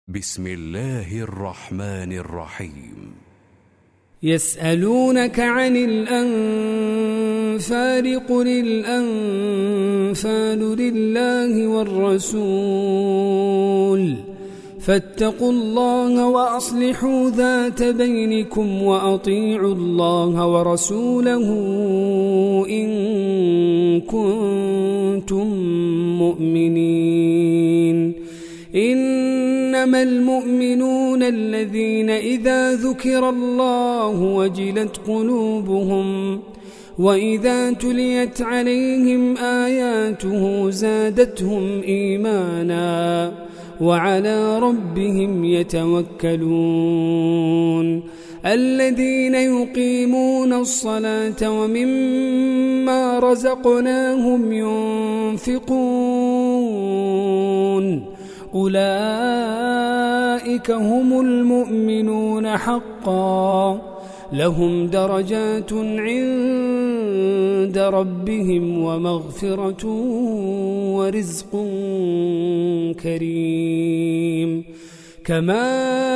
بسم الله الرحمن الرحيم. يسألونك عن الأنفال قل الأنفال لله والرسول فاتقوا الله وأصلحوا ذات بينكم وأطيعوا الله ورسوله إن كنتم مؤمنين. إنما المؤمنون الذين إذا ذكر الله وجلت قلوبهم وإذا تليت عليهم آياته زادتهم إيمانا وعلى ربهم يتوكلون. الذين يقيمون الصلاة ومما رزقناهم ينفقون أولئك هم المؤمنون حقا لهم درجات عند ربهم ومغفرة ورزق كريم. كما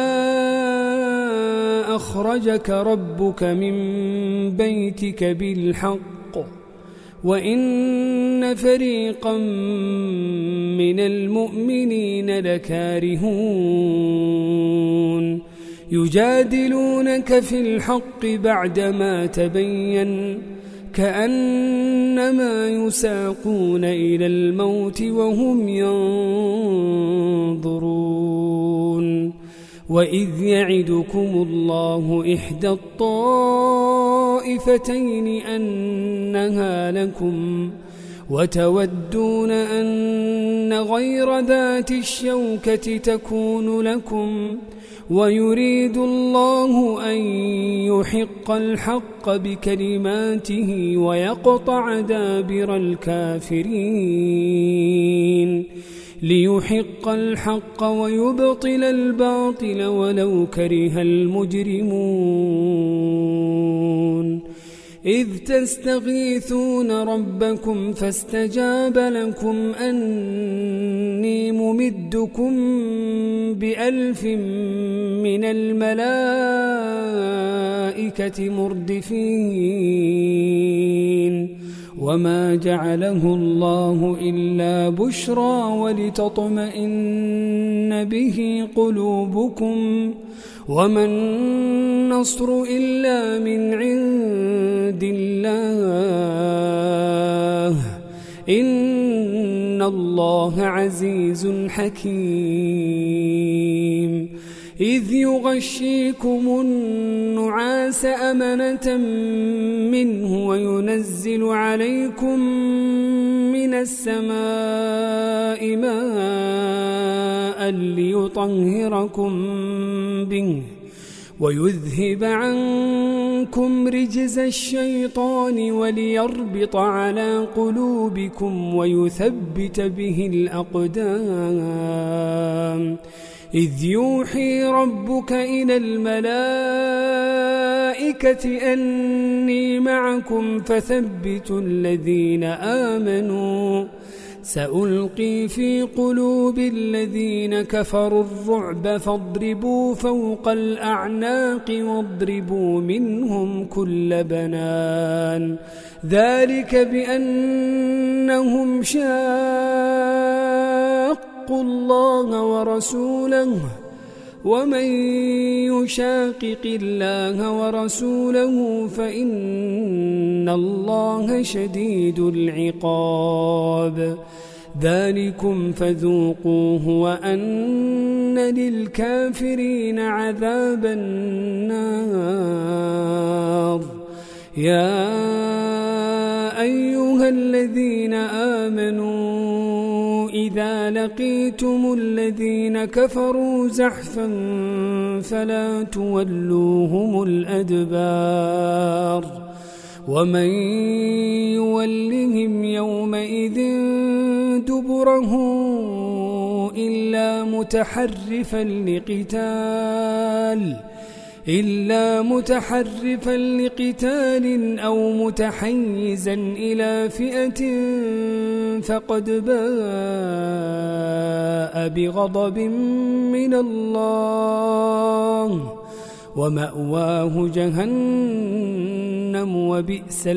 أخرجك ربك من بيتك بالحق وإن فريقا من المؤمنين لكارهون يجادلونك في الحق بعدما تبين كأنما يساقون إلى الموت وهم ينظرون. وإذ يعدكم الله إحدى الطائفتين أنها لكم وتودون أن غير ذات الشوكة تكون لكم ويريد الله أن يحق الحق بكلماته ويقطع دابر الكافرين ليحق الحق ويبطل الباطل ولو كره المجرمون. إذ تستغيثون ربكم فاستجاب لكم أني ممدكم ب1000 من الملائكة مردفين. وما جعله الله إلا بشرى ولتطمئن به قلوبكم وما النصر إلا من عند الله إن الله عزيز حكيم. إذ يغشيكم النعاس أمنة منه وينزل عليكم من السماء ماء ليطهركم به ويذهب عنكم رجز الشيطان وليربط على قلوبكم ويثبت به الأقدام. إذ يوحي ربك إلى الملائكة أني معكم فثبتوا الذين آمنوا سألقي في قلوب الذين كفروا الرعب فاضربوا فوق الأعناق واضربوا منهم كل بنان ذلك بأنهم شاقوا الله ورسوله ومن يشاقق الله ورسوله فإن الله شديد العقاب. ذلكم فذوقوه وأن للكافرين عذاب النار. يا أيها الذين آمنوا إذا لقيتم الذين كفروا زحفا فلا تولوهم الأدبار ومن يولهم يومئذ دبره إلا متحرفا إلا متحرفا لقتال أو متحيزا إلى فئة فقد باء بغضب من الله ومأواه جهنم وبئس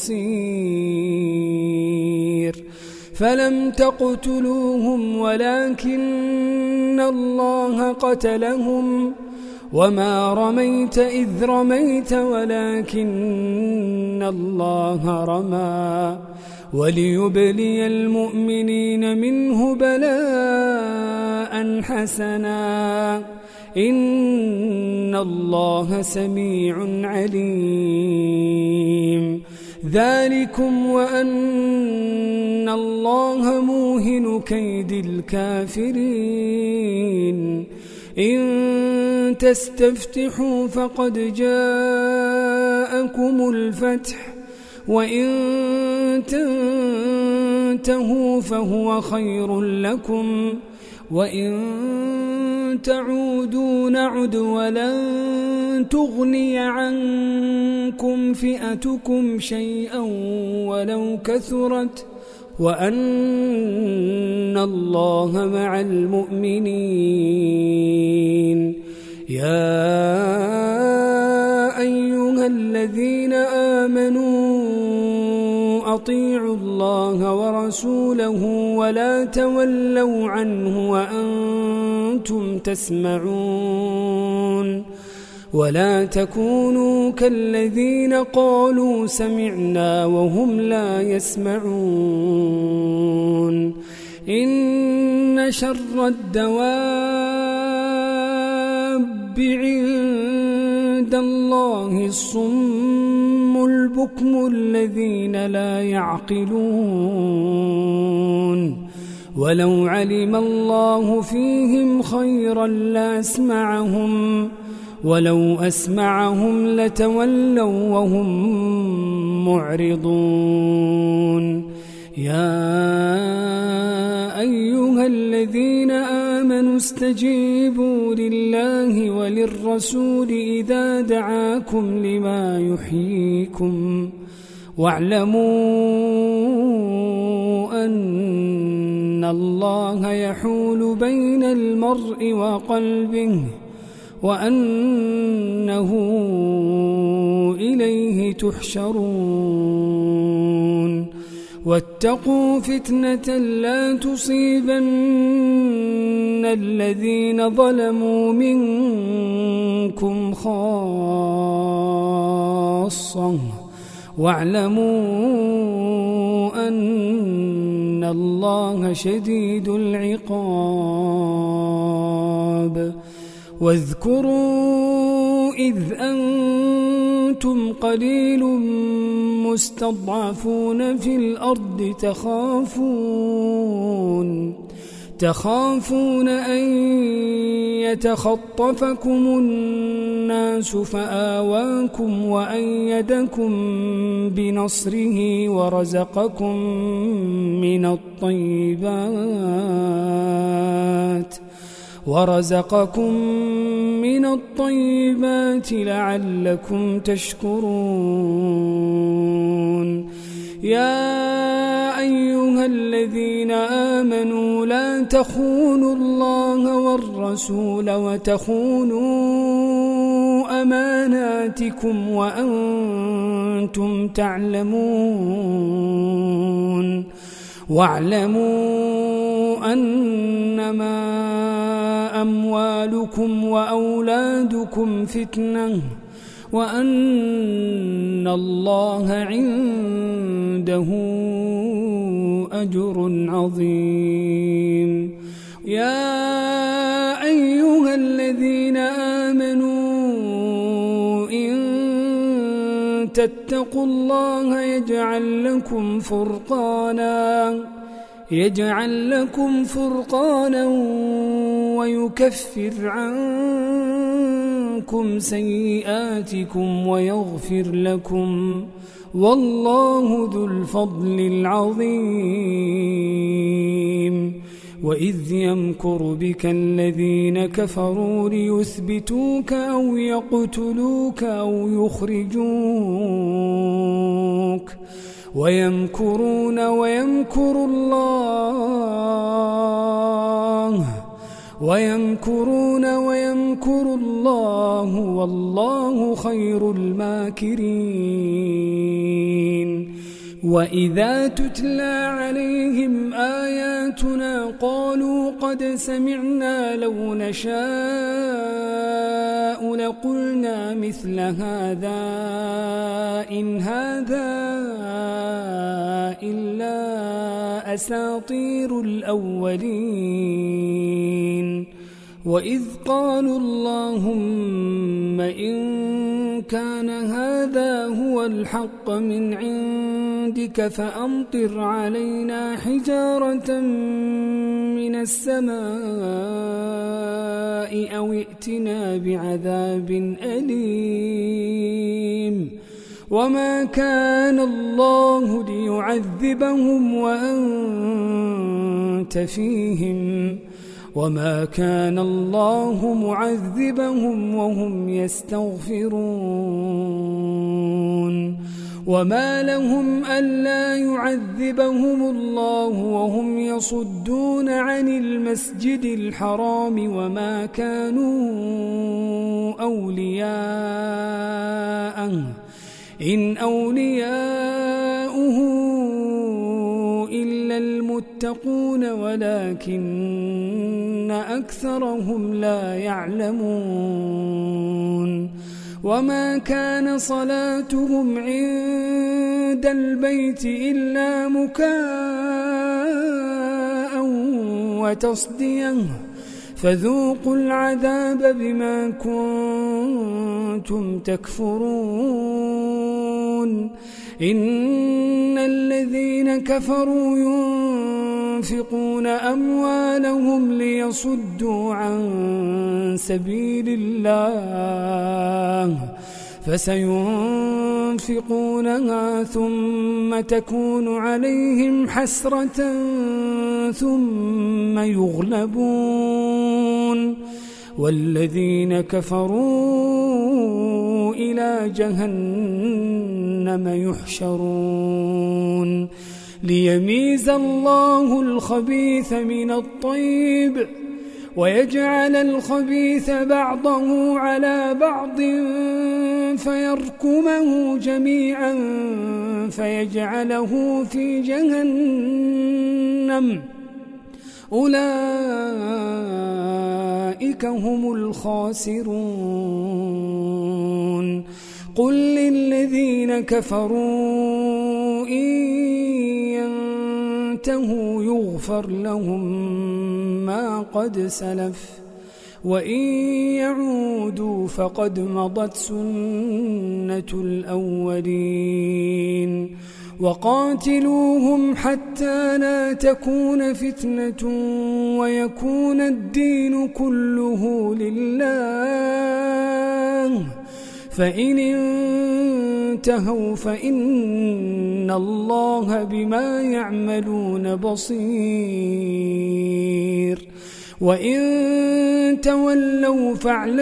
المصير فلم تقتلوهم ولكن الله قتلهم وما رميت إذ رميت ولكن الله رمى وليبلي المؤمنين منه بلاء حسنا إن الله سميع عليم ذلكم وأن الله موهن كيد الكافرين إن تستفتحوا فقد جاءكم الفتح وإن تنتهوا فهو خير لكم وإن تعودوا نعد ولن تغني عنكم فئتكم شيئا ولو كثرت وأن الله مع المؤمنين يا أيها الذين آمنوا أطيعوا الله ورسوله ولا تولوا عنه وأنتم تسمعون ولا تكونوا كالذين قالوا سمعنا وهم لا يسمعون إن شر الدواب عند الله الصم البكم الذين لا يعقلون ولو علم الله فيهم خيرا لأسمعهم ولو أسمعهم لتولوا وهم معرضون يا أيها الذين آمنوا استجيبوا لله وللرسول إذا دعاكم لما يحييكم واعلموا أن الله يحول بين المرء وقلبه وأنه إليه تحشرون واتقوا فتنة لا تصيبن الذين ظلموا منكم خاصة واعلموا أن الله شديد العقاب واذكروا إذ أنتم قليل مستضعفون في الأرض تخافون أن يتخطفكم الناس فآواكم وأيدكم بنصره ورزقكم من الطيبات لعلكم تشكرون يا أيها الذين آمنوا لا تخونوا الله والرسول وتخونوا أماناتكم وأنتم تعلمون واعلموا أنما أموالكم وأولادكم فتنة وأن الله عنده أجر عظيم يا أيها الذين آمنوا إن تتقوا الله يجعل لكم فرقانا ويكفر عنكم سيئاتكم ويغفر لكم والله ذو الفضل العظيم وإذ يمكر بك الذين كفروا ليثبتوك أو يقتلوك أو يخرجوك ويمكرون ويمكر الله والله خير الماكرين وإذا تتلى عليهم آياتنا قالوا قد سمعنا لو نشاء لقلنا مثل هذا إن هذا إلا أساطير الأولين وإذ قالوا اللهم إن كان هذا هو الحق من عندك فأمطر علينا حجارة من السماء أو ائتنا بعذاب أليم وما كان الله ليعذبهم وأنت فيهم وما كان الله معذبهم وهم يستغفرون وما لهم ألا يعذبهم الله وهم يصدون عن المسجد الحرام وما كانوا أولياءه إن أولياؤه إلا المتقون ولكن أكثرهم لا يعلمون وما كان صلاتهم عند البيت إلا مكاء وتصدية فذوقوا العذاب بما كنتم تكفرون إن الذين كفروا ينفقون أموالهم ليصدوا عن سبيل الله فسينفقونها ثم تكون عليهم حسرة ثم يغلبون والذين كفروا إلى جهنم يحشرون ليميز الله الخبيث من الطيب ويجعل الخبيث بعضه على بعض فيركمه جميعا فيجعله في جهنم أولئك هم الخاسرون قل للذين كفروا إن ينتهوا يغفر لهم ما قد سلف وإن يعودوا فقد مضت سنة الأولين وقاتلوهم حتى لا تكون فتنة ويكون الدين كله لله فإن انتهوا فإن الله بما يعملون بصير وإن تولوا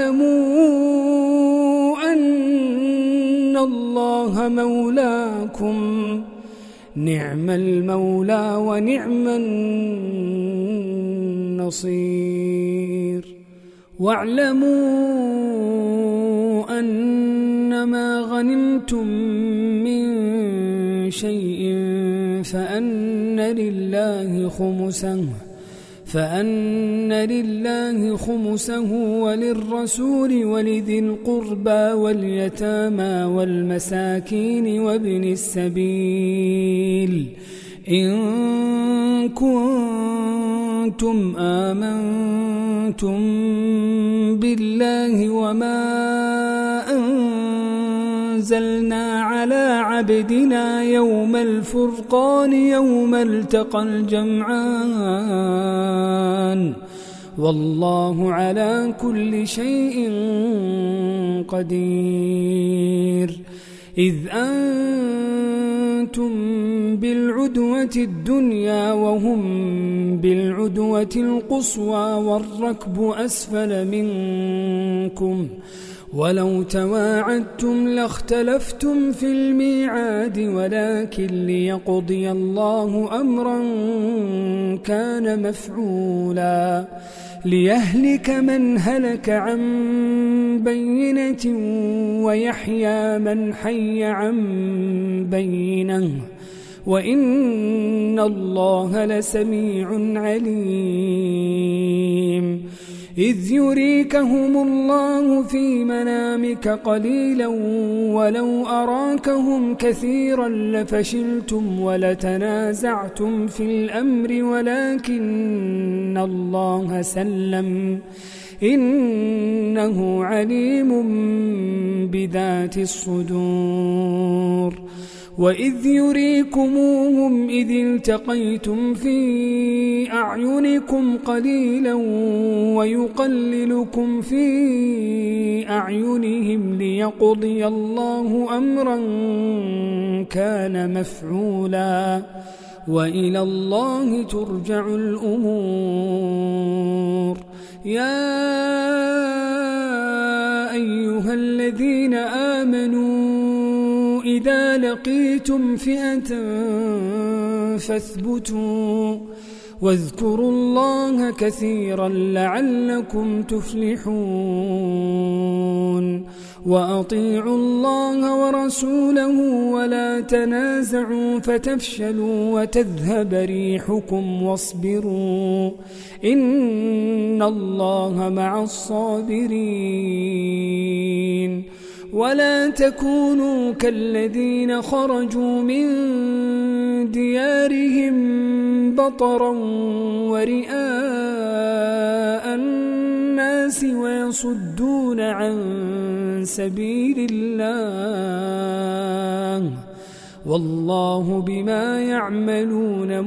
فاعلموا أن الله مولاكم نعم المولى ونعم النصير واعلموا أنما غنمتم من شيء فأن لله خمسه وللرسول ولذي القربى واليتامى والمساكين وابن السبيل إن كنتم آمنتم بالله وما أنزلنا على عبدنا يوم الفرقان يوم التقى الجمعان والله على كل شيء قدير إذ أنتم بالعدوة الدنيا وهم بالعدوة القصوى والركب أسفل منكم ولو تواعدتم لاختلفتم في الميعاد ولكن ليقضي الله أمرا كان مفعولا ليهلك من هلك عن بينة ويحيى من حي عن بينة وإن الله لسميع عليم إذ يريكهم الله في منامك قليلا ولو أراكهم كثيرا لفشلتم ولتنازعتم في الأمر ولكن الله سلم إنه عليم بذات الصدور وإذ يريكموهم إذ التقيتم في أعينكم قليلا ويقللكم في أعينهم ليقضي الله أمرا كان مفعولا وإلى الله ترجع الأمور يا أيها الذين آمنوا إذا لقيتم فئة فاثبتوا واذكروا الله كثيرا لعلكم تفلحون وأطيعوا الله ورسوله ولا تنازعوا فتفشلوا وتذهب ريحكم واصبروا إن الله مع الصابرين ولا تكونوا كالذين خرجوا من ديارهم بطرا ورئاء الناس ويصدون عن سبيل الله والله بما يعملون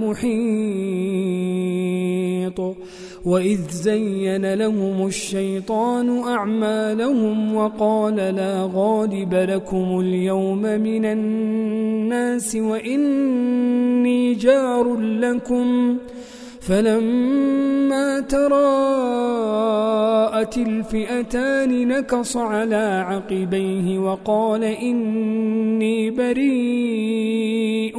محيط وإذ زين لهم الشيطان أعمالهم وقال لا غالب لكم اليوم من الناس وإني جار لكم فلما تراءت الفئتان نكص على عقبيه وقال إني بريء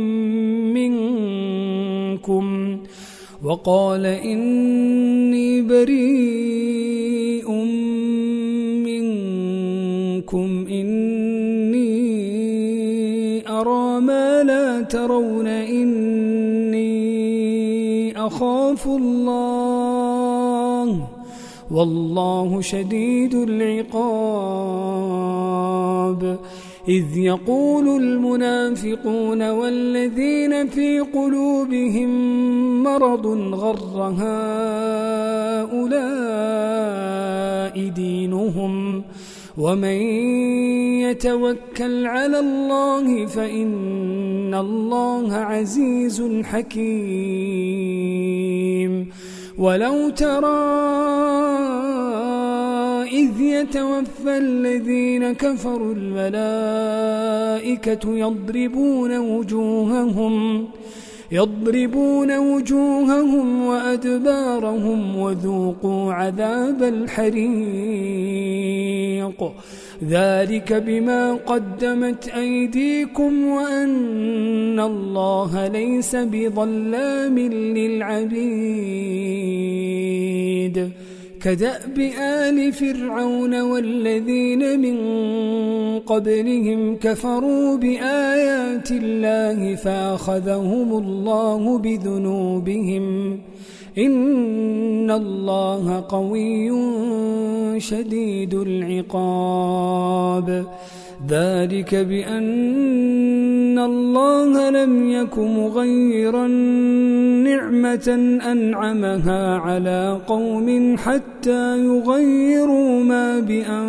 منكم إني أرى ما لا ترون إني أخاف الله والله شديد العقاب إذ يقول المنافقون والذين في قلوبهم مرض غر هؤلاء دينهم ومن يتوكل على الله فإن الله عزيز حكيم ولو ترى إذ يتوفى الذين كفروا الملائكة يضربون وجوههم وأدبارهم وذوقوا عذاب الحريق ذلك بما قدمت أيديكم وأن الله ليس بظلام للعبيد كدأب آل فرعون والذين من قبلهم كفروا بآيات الله فأخذهم الله بذنوبهم إن الله قوي شديد العقاب ذلك بأن الله لم يك مغيرا نعمة أنعمها على قوم حتى يغيروا ما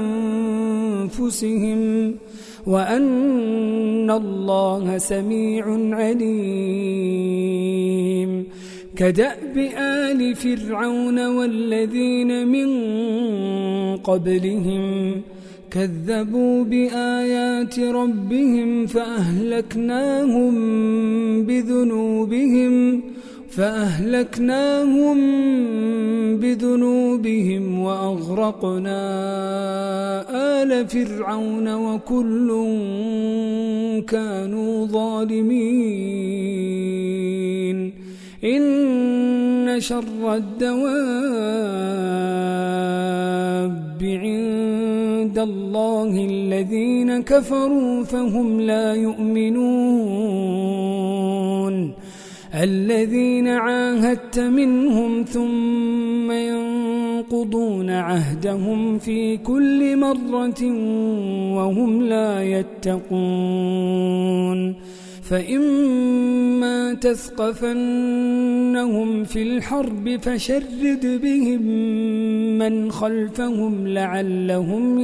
بأنفسهم وأن الله سميع عليم كدأب آل فرعون والذين من قبلهم كذبوا بآيات ربهم فأهلكناهم بذنوبهم وأغرقنا آل فرعون وكل كانوا ظالمين إن شر الدواب عند الله الذين كفروا فهم لا يؤمنون الذين عاهدت منهم ثم ينقضون عهدهم في كل مرة وهم لا يتقون فإما تثقفنهم في الحرب فشرد بهم من خلفهم لعلهم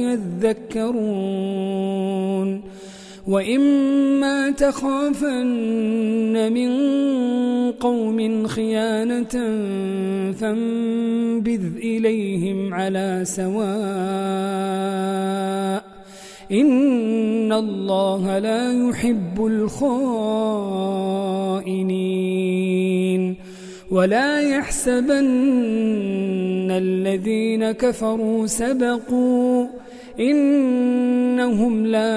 يذكرون وإما تخافن من قوم خيانة فانبذ إليهم على سواء إن الله لا يحب الخائنين ولا يحسبن الذين كفروا سبقوا إنهم لا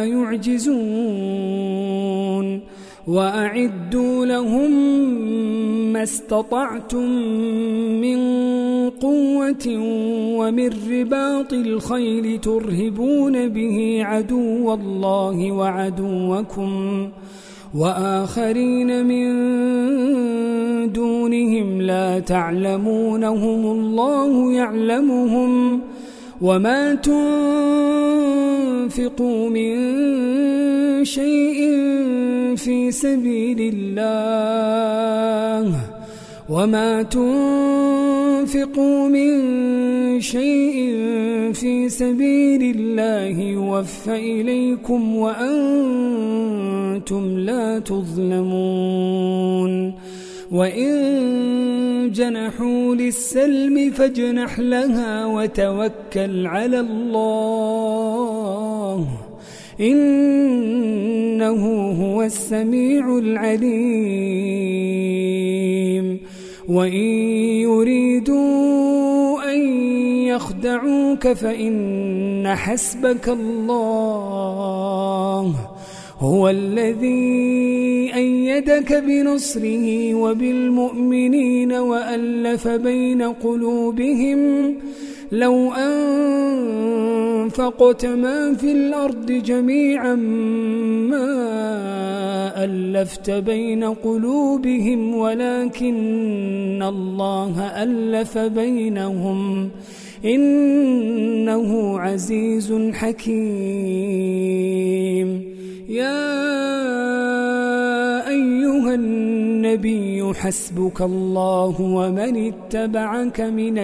يعجزون وأعدوا لهم ما استطعتم من قوة ومن رباط الخيل ترهبون به عدو الله وعدوكم وآخرين من دونهم لا تعلمونهم الله يعلمهم وما تنفقوا من شيء في سبيل الله يوفى إليكم وأنتم لا تظلمون وإن جنحوا للسلم فاجنح لها وتوكل على الله إنه هو السميع العليم وإن يريدوا أن يخدعوك فإن حسبك الله هو الذي أيدك بنصره وبالمؤمنين وألف بين قلوبهم لو أنفقت ما في الأرض جميعا ما ألفت بين قلوبهم ولكن الله ألف بينهم إنه عزيز حكيم يا أيها النبي حسبك الله ومن اتبعك من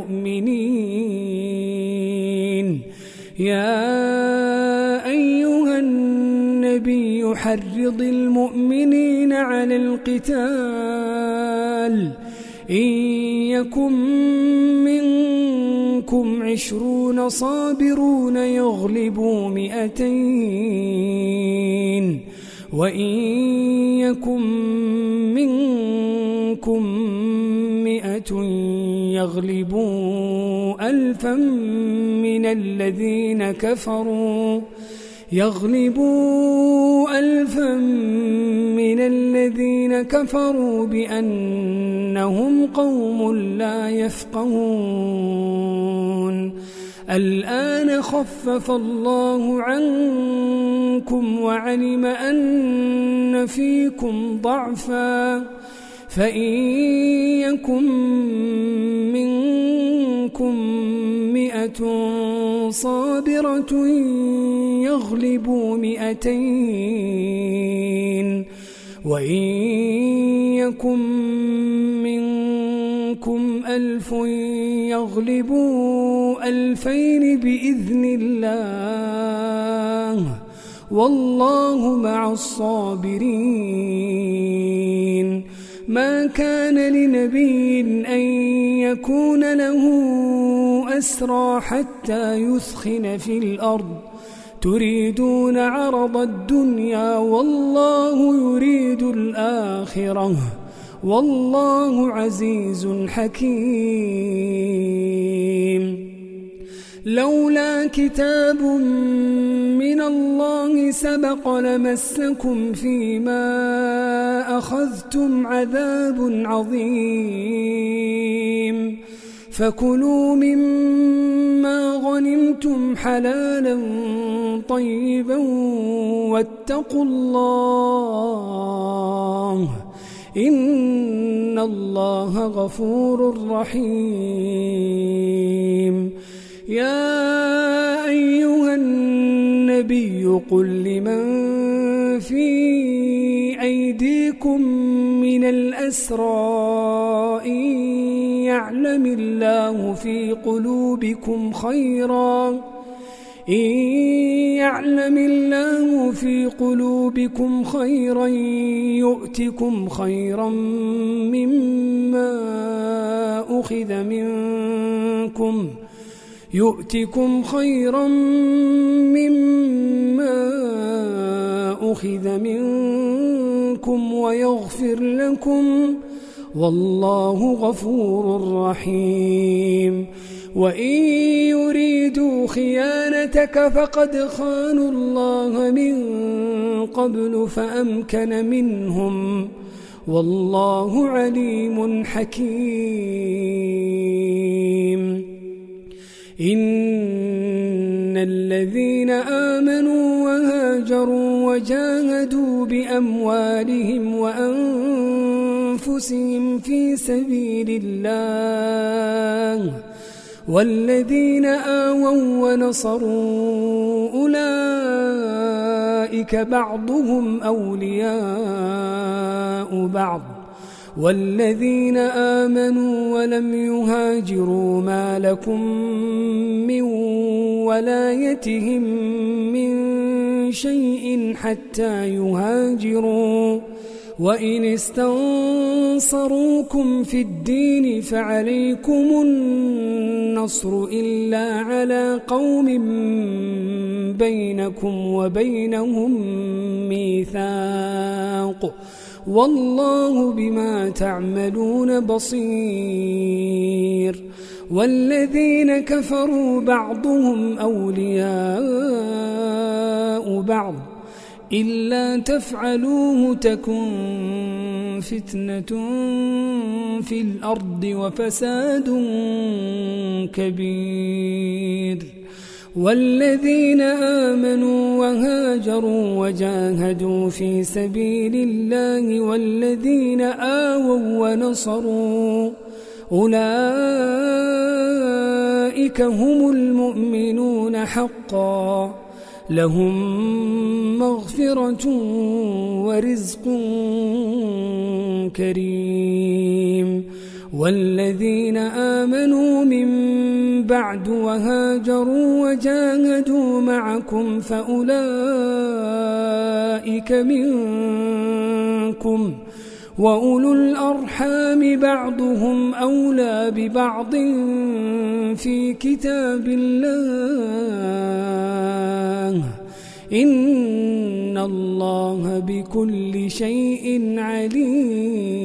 المؤمنين يا أيها النبي حرض المؤمنين على القتال إن يكن منكم 20 صابرون يغلبوا 200 وإن يكن منكم 100 يغلبوا 1000 من الذين كفروا بأنهم قوم لا يفقهون الآن خفف الله عنكم وعلم أن فيكم ضعفا فإن يكن منكم 100 صابرة يغلبوا 200 وإن يكن منكم 1000 يغلبوا 2000 بإذن الله والله مع الصابرين ما كان لنبي أن يكون له أسرى حتى يثخن في الأرض تريدون عرض الدنيا والله يريد الآخرة والله عزيز حكيم. لولا كتاب من الله سبق لمسكم فيما أخذتم عذاب عظيم فكلوا مما غنمتم حلالا طيبا واتقوا الله إن الله غفور رحيم. يا أيها النبي قل لمن في أيديكم من الأسرى إن يعلم الله في قلوبكم خيرا يؤتكم خيرا مما أخذ منكم ويغفر لكم والله غفور رحيم. وإن يريدوا خيانتك فقد خانوا الله من قبل فأمكن منهم والله عليم حكيم. إن الذين آمنوا وهاجروا وجاهدوا بأموالهم وأنفسهم في سبيل الله والذين آووا ونصروا أولئك بعضهم أولياء بعض والذين آمنوا ولم يهاجروا ما لكم من ولايتهم من شيء حتى يهاجروا وإن استنصروكم في الدين فعليكم النصر إلا على قوم بينكم وبينهم ميثاق والله بما تعملون بصير. والذين كفروا بعضهم أولياء بعض إلا تفعلوه تكن فتنة في الأرض وفساد كبير. والذين آمنوا وهاجروا وجاهدوا في سبيل الله والذين آووا ونصروا أولئك هم المؤمنون حقا لهم مغفرة ورزق كريم. والذين آمنوا من بعد وهاجروا وجاهدوا معكم فأولئك منكم وأولو الأرحام بعضهم أولى ببعض في كتاب الله إن الله بكل شيء عليم.